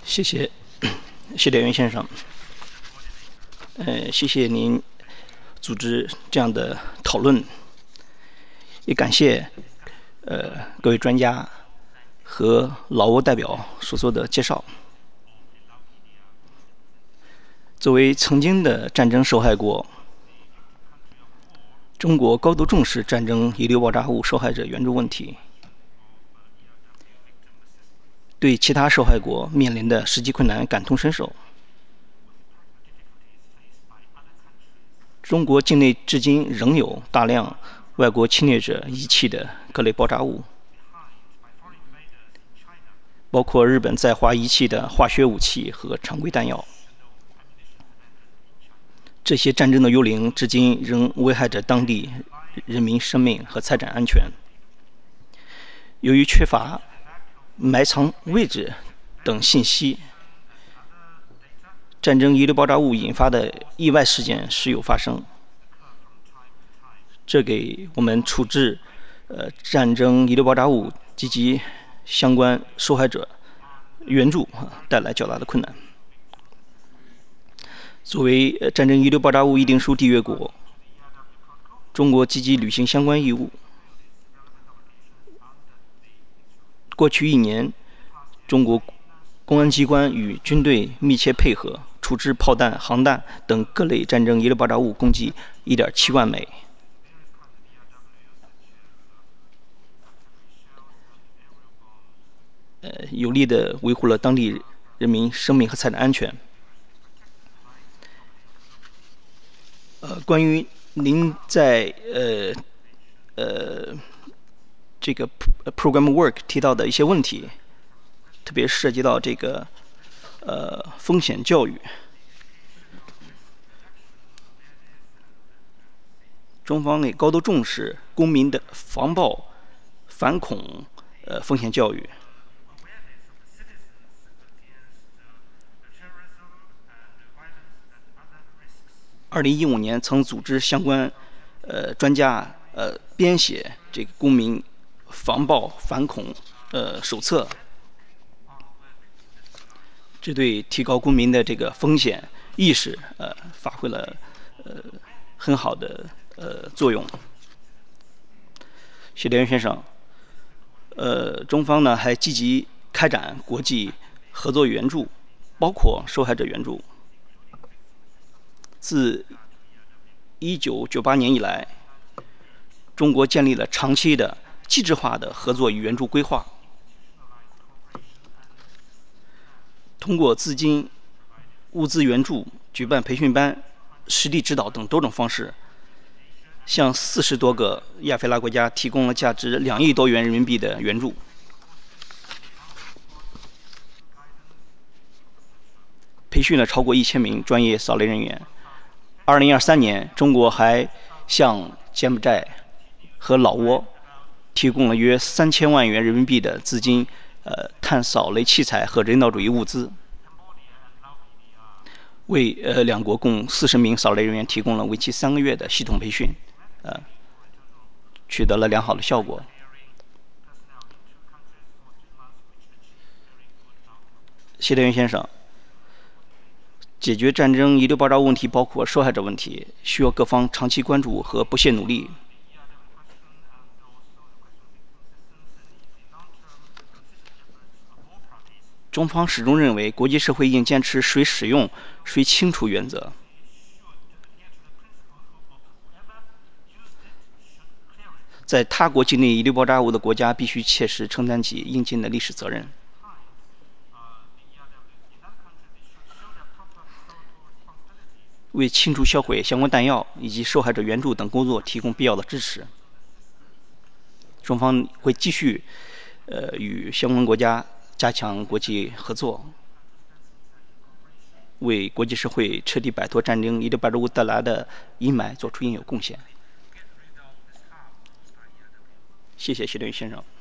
谢谢谢点云先生，谢谢您组织这样的讨论，也感谢各位专家和老挝代表所做的介绍。作为曾经的战争受害国，中国高度重视战争遗留爆炸物受害者援助问题，对其他受害国面临的实际困难感同身受。中国境内至今仍有大量外国侵略者遗弃的各类爆炸物，包括日本在华遗弃的化学武器和常规弹药。这些战争的幽灵至今仍危害着当地人民生命和财产安全。由于缺乏埋藏位置等信息，战争遗留爆炸物引发的意外事件时有发生，这给我们处置战争遗留爆炸物及相关受害者援助带来较大的困难。作为战争遗留爆炸物议定书缔约国，中国积极履行相关义务。过去1年，中国公安机关与军队密切配合，处置炮弹、航弹等各类战争遗留爆炸物共计1.7万枚，有力地维护了当地人民生命和财产安全。关于您在这个 program work 提到的一些问题，特别涉及到这个风险教育，中方也高度重视公民的防暴、反恐风险教育。2015年曾组织相关专家编写这个公民防暴反恐手册，这对提高公民的这个风险意识发挥了很好的作用。谢连云先生，中方呢还积极开展国际合作援助，包括受害者援助。自1998年以来，中国建立了长期的机制化的合作与援助规划，通过资金、物资援助、举办培训班、实地指导等多种方式，向40多个亚非拉国家提供了价值2亿多元人民币的援助。培训了超过1000名专业扫雷人员。2023年，中国还向柬埔寨和老挝提供了约3000万元人民币的资金，碳扫雷器材和人道主义物资，为两国共40名扫雷人员提供了为期3个月的系统培训，取得了良好的效果。谢德云先生，解决战争遗留爆炸物问题包括受害者问题，需要各方长期关注和不懈努力。中方始终认为，国际社会应坚持谁使用谁清除原则，在他国境内遗留爆炸物的国家必须切实承担起应尽的历史责任。为清除销毁相关弹药以及受害者援助等工作提供必要的支持。中方会继续与相关国家加强国际合作，为国际社会彻底摆脱战争遗留爆炸物带来的阴霾做出应有贡献。谢谢谢德云先生。